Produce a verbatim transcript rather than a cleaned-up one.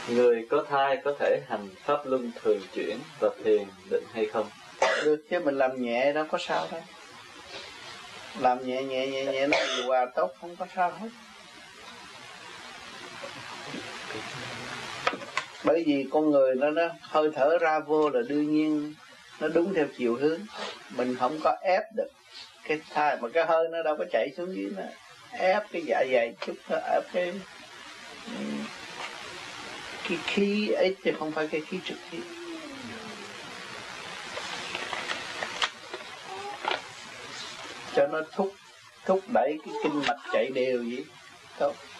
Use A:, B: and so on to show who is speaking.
A: Người có thai có thể hành pháp luân thường chuyển và thiền định hay không?
B: Được chứ, mình làm nhẹ đâu có sao đâu. Làm nhẹ nhẹ nhẹ nhẹ nó điều hòa tốt, không có sao hết. Bởi vì con người nó đó hơi thở ra vô là đương nhiên nó đúng theo chiều hướng. Mình không có ép được cái thai, mà cái hơi nó đâu có chạy xuống dưới nữa. Ép cái dạ dày chút thôi, ép cái cái khí ấy chứ không phải cái khí trực tiếp. Cho nó thúc thúc đẩy cái kinh mạch chạy đều vậy. Tốt.